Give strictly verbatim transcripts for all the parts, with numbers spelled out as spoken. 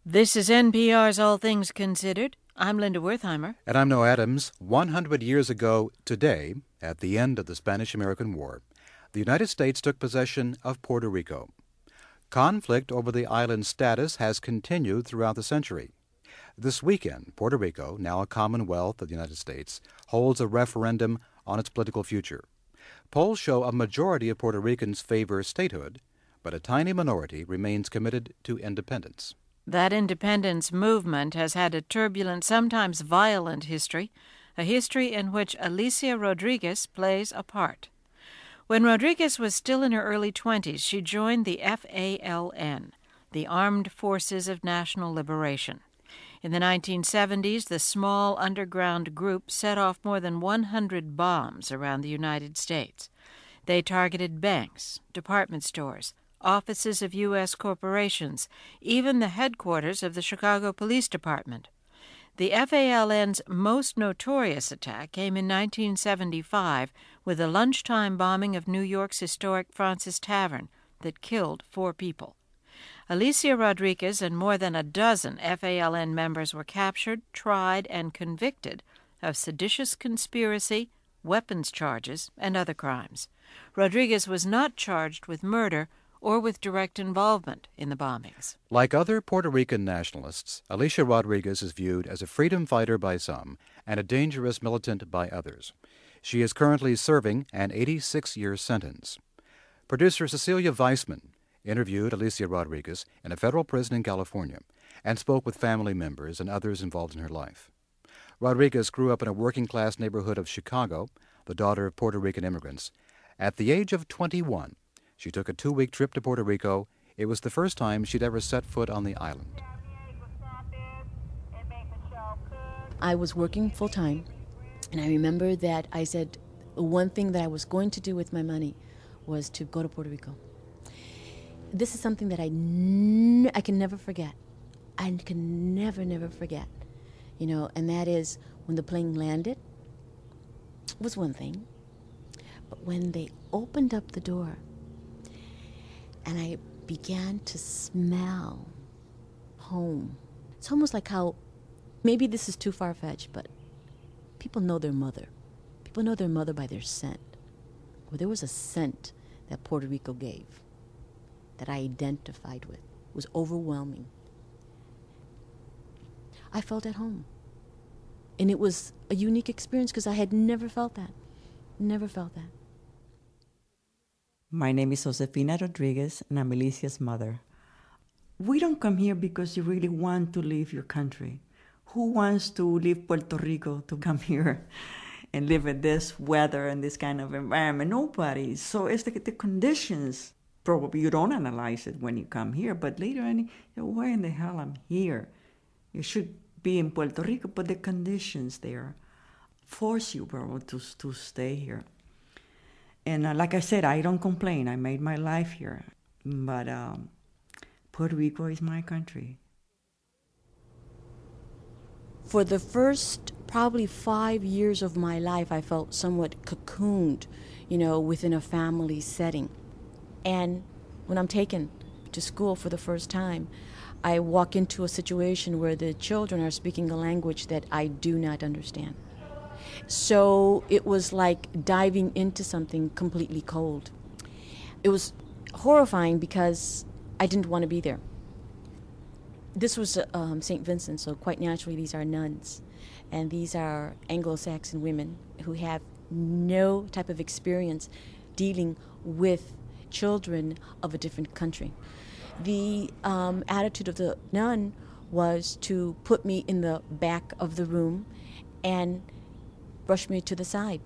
This is N P R's All Things Considered. I'm Linda Wertheimer. And I'm Noah Adams. one hundred years ago today, at the end of the Spanish-American War, the United States took possession of Puerto Rico. Conflict over the island's status has continued throughout the century. This weekend, Puerto Rico, now a Commonwealth of the United States, holds a referendum on its political future. Polls show a majority of Puerto Ricans favor statehood, but a tiny minority remains committed to independence. That independence movement has had a turbulent, sometimes violent history, a history in which Alicia Rodriguez plays a part. When Rodriguez was still in her early twenties, she joined the F A L N, the Armed Forces of National Liberation. In the nineteen seventies, the small underground group set off more than one hundred bombs around the United States. They targeted banks, department stores, offices of U S corporations, even the headquarters of the Chicago Police Department. The F A L N's most notorious attack came in nineteen seventy-five with the lunchtime bombing of New York's historic Francis Tavern that killed four people. Alicia Rodriguez and more than a dozen F A L N members were captured, tried, and convicted of seditious conspiracy, weapons charges, and other crimes. Rodriguez was not charged with murder or with direct involvement in the bombings. Like other Puerto Rican nationalists, Alicia Rodriguez is viewed as a freedom fighter by some and a dangerous militant by others. She is currently serving an eighty-six-year sentence. Producer Cecilia Weissman interviewed Alicia Rodriguez in a federal prison in California and spoke with family members and others involved in her life. Rodriguez grew up in a working-class neighborhood of Chicago, the daughter of Puerto Rican immigrants. At the age of twenty-one, she took a two-week trip to Puerto Rico. It was the first time she'd ever set foot on the island. I was working full-time, and I remember that I said one thing that I was going to do with my money was to go to Puerto Rico. This is something that I, n- I can never forget. I can never, never forget. You know, and that is when the plane landed was one thing, but when they opened up the door, and I began to smell home. It's almost like how, maybe this is too far-fetched, but people know their mother. People know their mother by their scent. Well, there was a scent that Puerto Rico gave that I identified with. It was overwhelming. I felt at home. And it was a unique experience because I had never felt that. Never felt that. My name is Josefina Rodriguez, and I'm Alicia's mother. We don't come here because you really want to leave your country. Who wants to leave Puerto Rico to come here and live in this weather and this kind of environment? Nobody. So it's the, the conditions. Probably you don't analyze it when you come here, but later on, you know, why in the hell I'm here? You should be in Puerto Rico, but the conditions there force you, bro, to, to stay here. And uh, like I said, I don't complain. I made my life here. But um, Puerto Rico is my country. For the first probably five years of my life, I felt somewhat cocooned, you know, within a family setting. And when I'm taken to school for the first time, I walk into a situation where the children are speaking a language that I do not understand. So it was like diving into something completely cold. It was horrifying because I didn't want to be there. This was uh, um, Saint Vincent, so quite naturally these are nuns. And these are Anglo-Saxon women who have no type of experience dealing with children of a different country. The um, attitude of the nun was to put me in the back of the room and brush me to the side.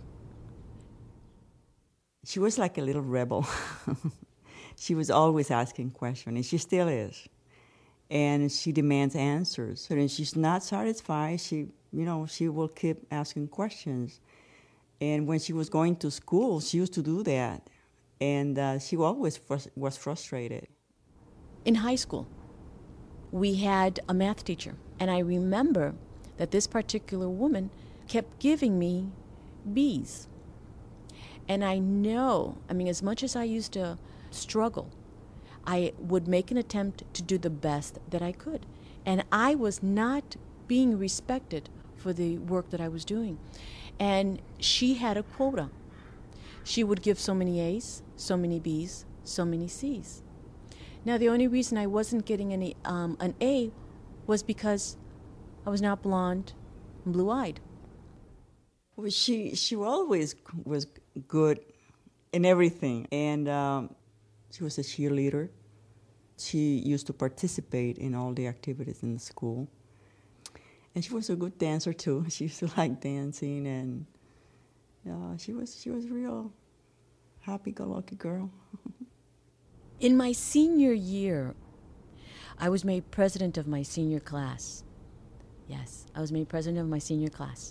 She was like a little rebel. She was always asking questions, and she still is. And she demands answers. So when she's not satisfied, she, you know, she will keep asking questions. And when she was going to school, she used to do that. And uh, she always frus- was frustrated. In high school, we had a math teacher, and I remember that this particular woman kept giving me B's. And I know, I mean, as much as I used to struggle, I would make an attempt to do the best that I could. And I was not being respected for the work that I was doing. And she had a quota. She would give so many A's, so many B's, so many C's. Now, the only reason I wasn't getting any um, an A was because I was not blonde and blue-eyed. Well, she she always was good in everything, and um, she was a cheerleader. She used to participate in all the activities in the school, and she was a good dancer too. She used to like dancing, and uh, she was she was a real happy-go-lucky girl. In my senior year, I was made president of my senior class. Yes, I was made president of my senior class.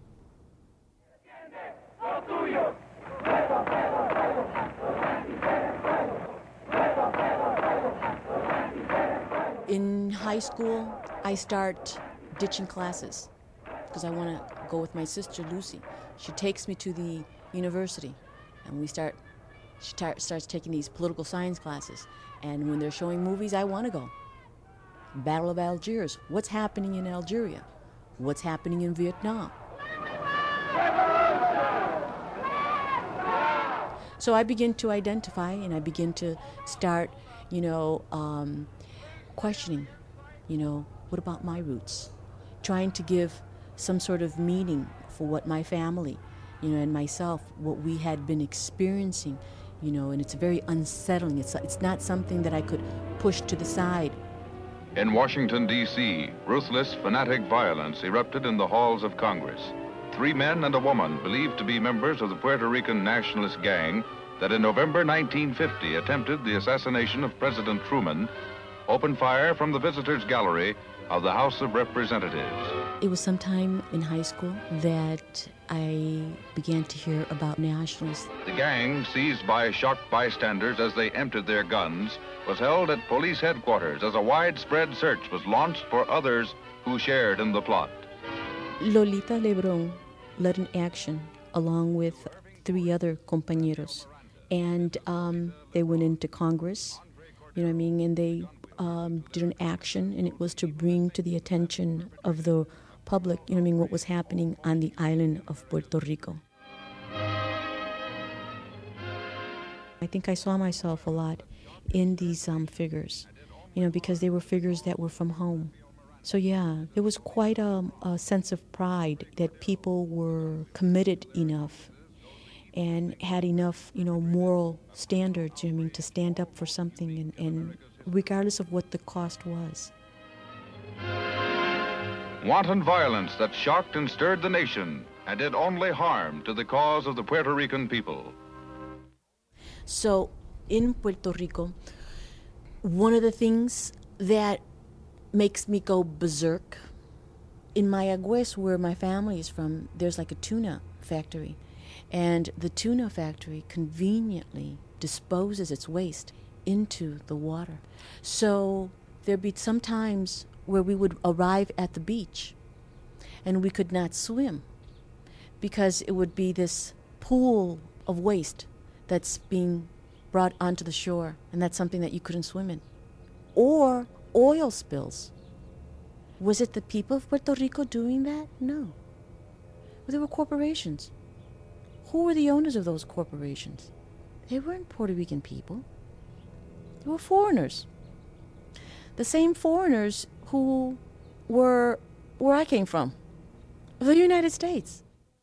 In high school, I start ditching classes because I want to go with my sister, Lucy. She takes me to the university, and we start, she tar- starts taking these political science classes. And when they're showing movies, I want to go. Battle of Algiers. What's happening in Algeria? What's happening in Vietnam? So I begin to identify, and I begin to start, you know, um, questioning, you know, what about my roots? Trying to give some sort of meaning for what my family, you know, and myself, what we had been experiencing, you know, and it's very unsettling. It's, it's not something that I could push to the side. In Washington, D C, ruthless, fanatic violence erupted in the halls of Congress. Three men and a woman believed to be members of the Puerto Rican nationalist gang that in November nineteen fifty attempted the assassination of President Truman opened fire from the visitors' gallery of the House of Representatives. It was sometime in high school that I began to hear about nationalists. The gang, seized by shocked bystanders as they emptied their guns, was held at police headquarters as a widespread search was launched for others who shared in the plot. Lolita Lebron led an action along with three other compañeros, and um, they went into Congress, you know what I mean, and they um, did an action, and it was to bring to the attention of the public, you know what I mean, what was happening on the island of Puerto Rico. I think I saw myself a lot in these um, figures, you know, because they were figures that were from home. So yeah, there was quite a, a sense of pride that people were committed enough and had enough, you know, moral standards, you know, I mean, to stand up for something, and, and regardless of what the cost was. Wanton violence that shocked and stirred the nation and did only harm to the cause of the Puerto Rican people. So in Puerto Rico, one of the things that makes me go berserk, in Mayagüez, where my family is from, there's like a tuna factory. And the tuna factory conveniently disposes its waste into the water. So there'd be some times where we would arrive at the beach and we could not swim because it would be this pool of waste that's being brought onto the shore, and that's something that you couldn't swim in. Or oil spills. Was it the people of Puerto Rico doing that? No. Well, there were corporations. Who were the owners of those corporations? They weren't Puerto Rican people. They were foreigners. The same foreigners who were where I came from, the United States.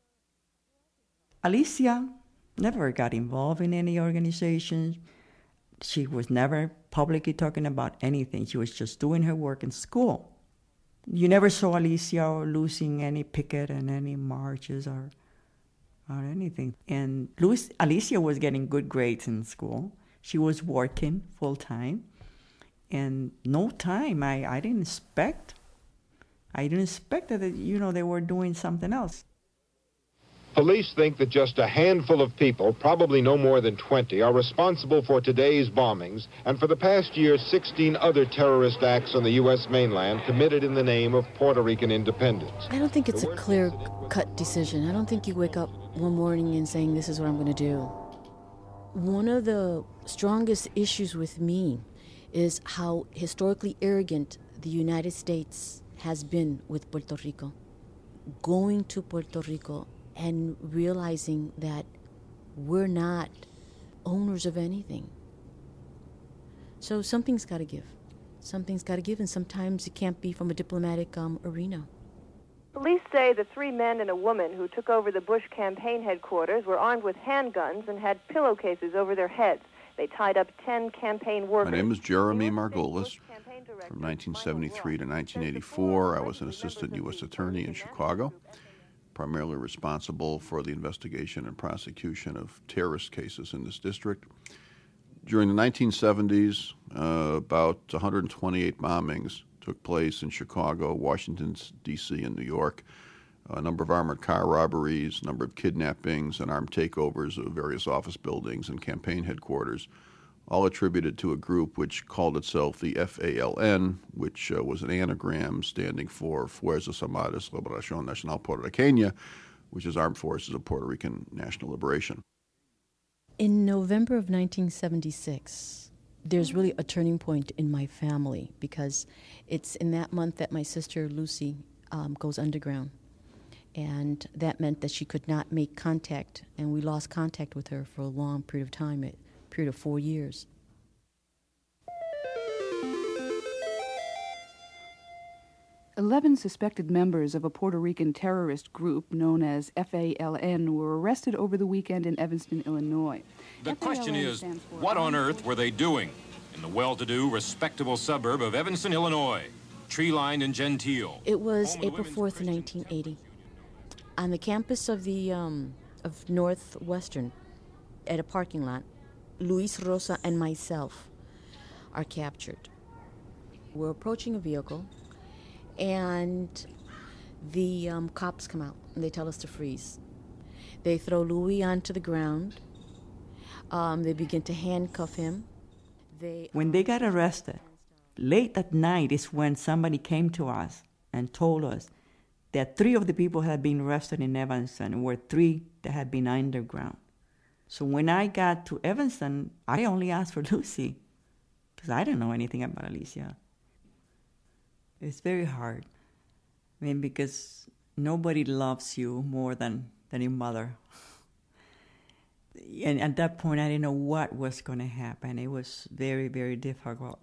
Alicia never got involved in any organization. She was never publicly talking about anything. She was just doing her work in school. You never saw Alicia losing any picket and any marches or or anything. And Luis, Alicia was getting good grades in school. She was working full time. And no time, I, I didn't expect, I didn't expect that, you know, they were doing something else. Police think that just a handful of people, probably no more than twenty, are responsible for today's bombings and for the past year sixteen other terrorist acts on the U S mainland committed in the name of Puerto Rican independence. I don't think it's a clear-cut decision. I don't think you wake up one morning and saying, this is what I'm going to do. One of the strongest issues with me is how historically arrogant the United States has been with Puerto Rico. Going to Puerto Rico and realizing that we're not owners of anything. So something's got to give. Something's got to give, and sometimes it can't be from a diplomatic um, arena. Police say the three men and a woman who took over the Bush campaign headquarters were armed with handguns and had pillowcases over their heads. They tied up ten campaign workers. My name is Jeremy Margolis. From nineteen seventy-three to nineteen eighty-four, I was an assistant U S attorney in Chicago, primarily responsible for the investigation and prosecution of terrorist cases in this district. During the nineteen seventies, uh, about one hundred twenty-eight bombings took place in Chicago, Washington, D C, and New York. A number of armored car robberies, a number of kidnappings, and armed takeovers of various office buildings and campaign headquarters, all attributed to a group which called itself the F A L N, which uh, was an anagram standing for Fuerzas Armadas Liberación Nacional Puertorriqueña, which is Armed Forces of Puerto Rican National Liberation. In November of nineteen seventy-six, there's really a turning point in my family because it's in that month that my sister Lucy um, goes underground. And that meant that she could not make contact, and we lost contact with her for a long period of time, a period of four years. Eleven suspected members of a Puerto Rican terrorist group known as F A L N were arrested over the weekend in Evanston, Illinois. The question is, what on earth were they doing in the well-to-do, respectable suburb of Evanston, Illinois, tree-lined and genteel? It was April fourth, nineteen eighty. On the campus of the um, of Northwestern, at a parking lot, Luis Rosa and myself are captured. We're approaching a vehicle, and the um, cops come out, and they tell us to freeze. They throw Luis onto the ground. Um, they begin to handcuff him. They when they got arrested, late at night is when somebody came to us and told us that three of the people had been arrested in Evanston were three that had been underground. So when I got to Evanston, I only asked for Lucy because I didn't know anything about Alicia. It's very hard. I mean, because nobody loves you more than, than your mother. And at that point, I didn't know what was going to happen. It was very, very difficult.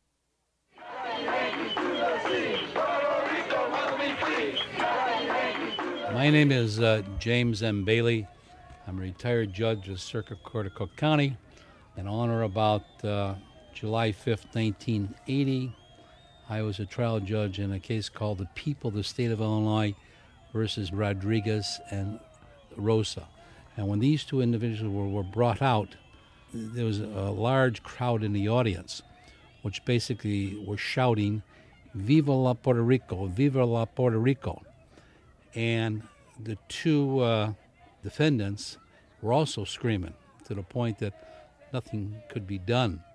My name is uh, James M. Bailey. I'm a retired judge of Circuit Court of Cook County. And on or about uh, July fifth, nineteen eighty, I was a trial judge in a case called the People of the State of Illinois versus Rodriguez and Rosa. And when these two individuals were, were brought out, there was a large crowd in the audience, which basically were shouting, "Viva la Puerto Rico, Viva la Puerto Rico." And the two uh, defendants were also screaming to the point that nothing could be done.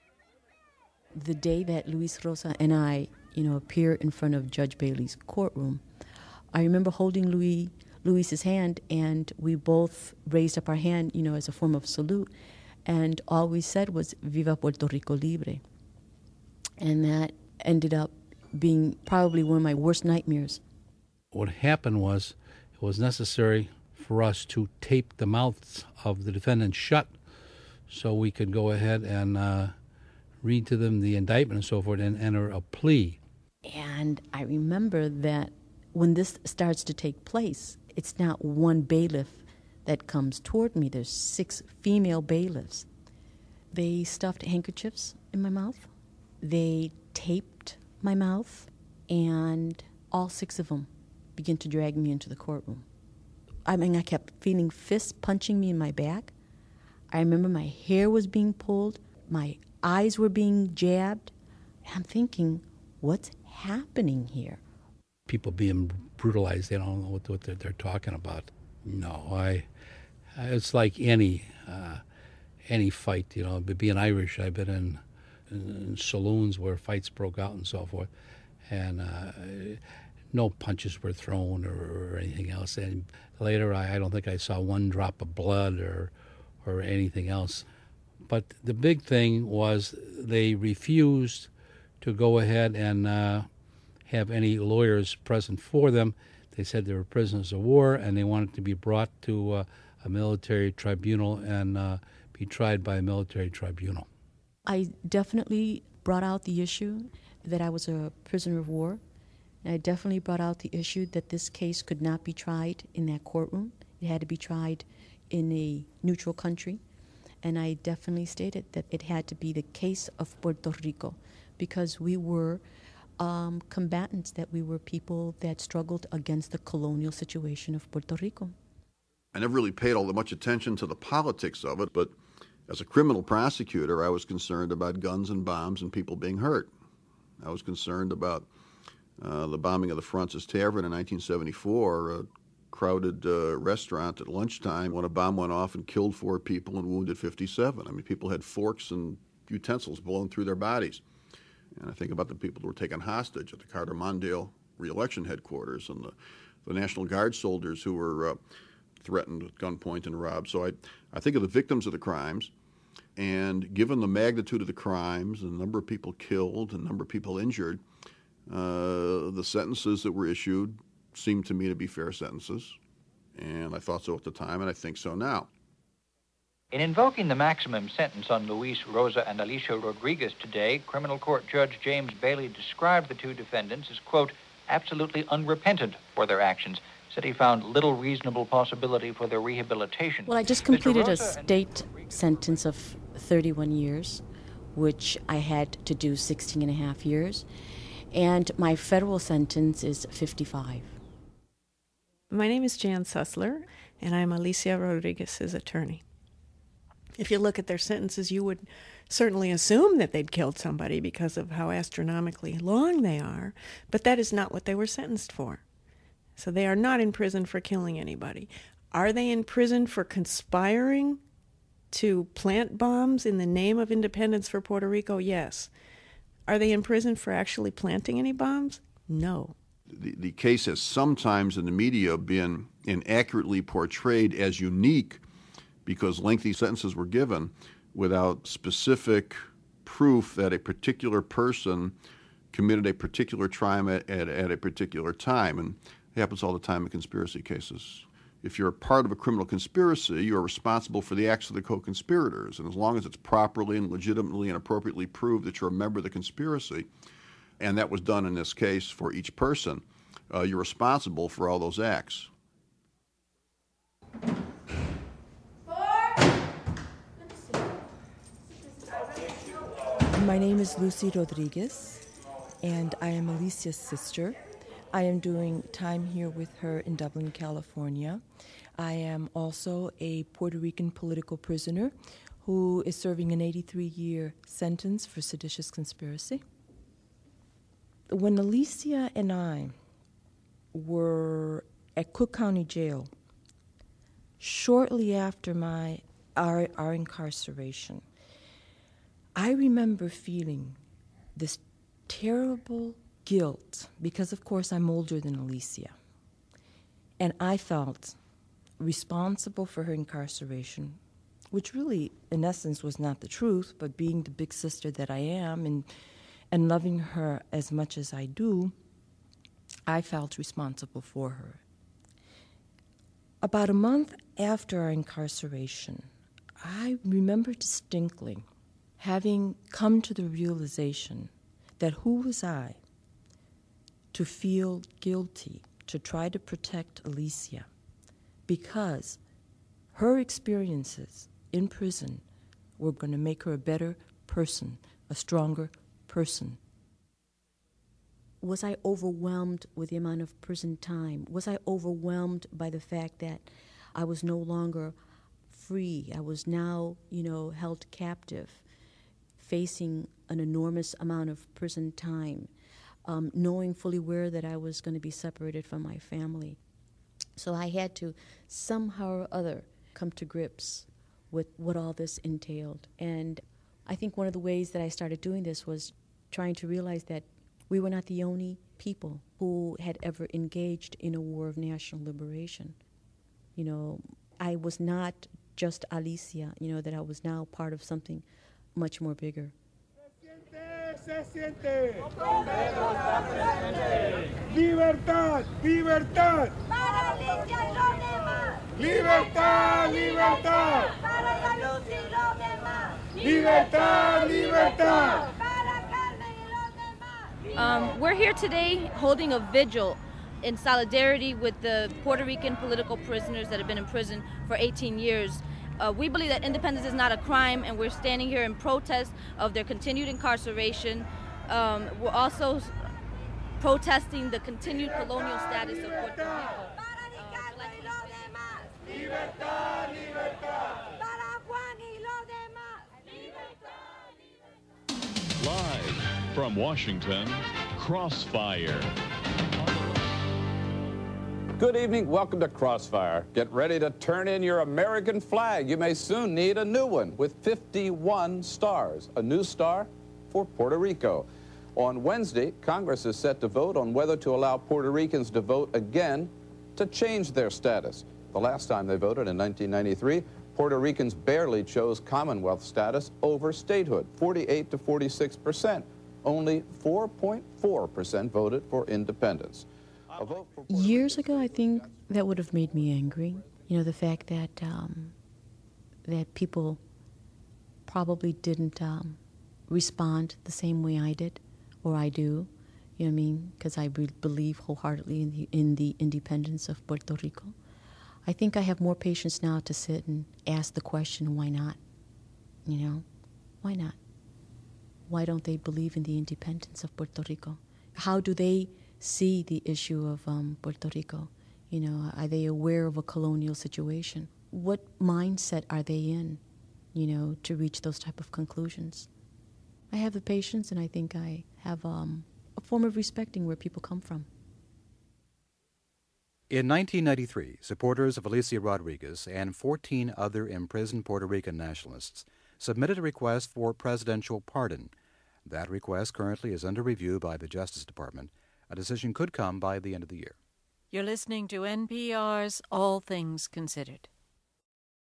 The day that Luis Rosa and I, you know, appear in front of Judge Bailey's courtroom, I remember holding Luis, Luis's hand, and we both raised up our hand, you know, as a form of salute, and all we said was, "Viva Puerto Rico Libre." And that ended up being probably one of my worst nightmares. What happened was it was necessary for us to tape the mouths of the defendants shut so we could go ahead and uh, read to them the indictment and so forth and enter a plea. And I remember that when this starts to take place, it's not one bailiff that comes toward me. There's six female bailiffs. They stuffed handkerchiefs in my mouth. They taped my mouth, and all six of them began to drag me into the courtroom. I mean, I kept feeling fists punching me in my back. I remember my hair was being pulled. My eyes were being jabbed. I'm thinking, what's happening here? People being brutalized, they don't know what, what they're, they're talking about. No, I. It's like any uh, any fight, you know. Being Irish, I've been in, in, in saloons where fights broke out and so forth, and uh, no punches were thrown or, or anything else. And later, I, I don't think I saw one drop of blood or or anything else. But the big thing was they refused to go ahead and uh, have any lawyers present for them. They said they were prisoners of war, and they wanted to be brought to uh, a military tribunal and uh, be tried by a military tribunal. I definitely brought out the issue that I was a prisoner of war. And I definitely brought out the issue that this case could not be tried in that courtroom. It had to be tried in a neutral country. And I definitely stated that it had to be the case of Puerto Rico, because we were um, combatants, that we were people that struggled against the colonial situation of Puerto Rico. I never really paid all that much attention to the politics of it, but as a criminal prosecutor, I was concerned about guns and bombs and people being hurt. I was concerned about uh, the bombing of the Francis Tavern in nineteen seventy-four, a crowded uh, restaurant at lunchtime when a bomb went off and killed four people and wounded fifty-seven. I mean, people had forks and utensils blown through their bodies. And I think about the people who were taken hostage at the Carter Mondale re-election headquarters, and the, the National Guard soldiers who were uh, threatened at gunpoint and robbed. So I, I think of the victims of the crimes, and given the magnitude of the crimes, and the number of people killed, and the number of people injured, uh, the sentences that were issued seemed to me to be fair sentences. And I thought so at the time, and I think so now. In invoking the maximum sentence on Luis Rosa and Alicia Rodriguez today, Criminal Court Judge James Bailey described the two defendants as, quote, absolutely unrepentant for their actions. Said he found little reasonable possibility for their rehabilitation. Well, I just completed a state sentence of thirty-one years, which I had to do sixteen and a half years, and my federal sentence is fifty-five. My name is Jan Sussler, and I'm Alicia Rodriguez's attorney. If you look at their sentences, you would certainly assume that they'd killed somebody because of how astronomically long they are, but that is not what they were sentenced for. So they are not in prison for killing anybody. Are they in prison for conspiring to plant bombs in the name of independence for Puerto Rico? Yes. Are they in prison for actually planting any bombs? No. The, the case has sometimes in the media been inaccurately portrayed as unique because lengthy sentences were given without specific proof that a particular person committed a particular crime at, at, at a particular time. And it happens all the time in conspiracy cases. If you're a part of a criminal conspiracy, you are responsible for the acts of the co-conspirators. And as long as it's properly and legitimately and appropriately proved that you're a member of the conspiracy, and that was done in this case for each person, uh, you're responsible for all those acts. My name is Lucy Rodriguez, and I am Alicia's sister. I am doing time here with her in Dublin, California. I am also a Puerto Rican political prisoner who is serving an eighty-three-year sentence for seditious conspiracy. When Alicia and I were at Cook County Jail, shortly after my our, our incarceration, I remember feeling this terrible guilt because, of course, I'm older than Alicia. And I felt responsible for her incarceration, which really, in essence, was not the truth, but being the big sister that I am and, and loving her as much as I do, I felt responsible for her. About a month after our incarceration, I remember distinctly having come to the realization that who was I to feel guilty to try to protect Alicia, because her experiences in prison were going to make her a better person, a stronger person. Was I overwhelmed with the amount of prison time? Was I overwhelmed by the fact that I was no longer free? I was now, you know, held captive, facing an enormous amount of prison time, um, knowing fully well that I was going to be separated from my family. So I had to somehow or other come to grips with what all this entailed. And I think one of the ways that I started doing this was trying to realize that we were not the only people who had ever engaged in a war of national liberation. You know, I was not just Alicia, you know, that I was now part of something much more bigger. se siente? Libertad, libertad. Para Alicia y los demás. Libertad, libertad. Para Salud y los demás. Libertad, libertad. Para Carmen y los demás. Um, we're here today holding a vigil in solidarity with the Puerto Rican political prisoners that have been in prison for eighteen years. Uh, we believe that independence is not a crime, and we're standing here in protest of their continued incarceration. Um, we're also protesting the continued colonial status of Puerto Rico. Libertad, libertad. Para Juan y los demás. Live from Washington, Crossfire. Good evening. Welcome to Crossfire. Get ready to turn in your American flag. You may soon need a new one with fifty-one stars, a new star for Puerto Rico. On Wednesday, Congress is set to vote on whether to allow Puerto Ricans to vote again to change their status. The last time they voted in nineteen ninety-three, Puerto Ricans barely chose Commonwealth status over statehood, forty-eight to forty-six percent. Only four point four percent voted for independence. Years ago, I think that would have made me angry. You know, the fact that um, that people probably didn't um, respond the same way I did, or I do. You know what I mean? Because I be- believe wholeheartedly in the in the independence of Puerto Rico. I think I have more patience now to sit and ask the question, why not? You know, why not? Why don't they believe in the independence of Puerto Rico? How do they see the issue of um, Puerto Rico? You know, are they aware of a colonial situation? What mindset are they in, you know, to reach those type of conclusions? I have the patience, and I think I have um, a form of respecting where people come from. In nineteen ninety-three, supporters of Alicia Rodriguez and fourteen other imprisoned Puerto Rican nationalists submitted a request for presidential pardon. That request currently is under review by the Justice Department. A decision could come by the end of the year. You're listening to N P R's All Things Considered.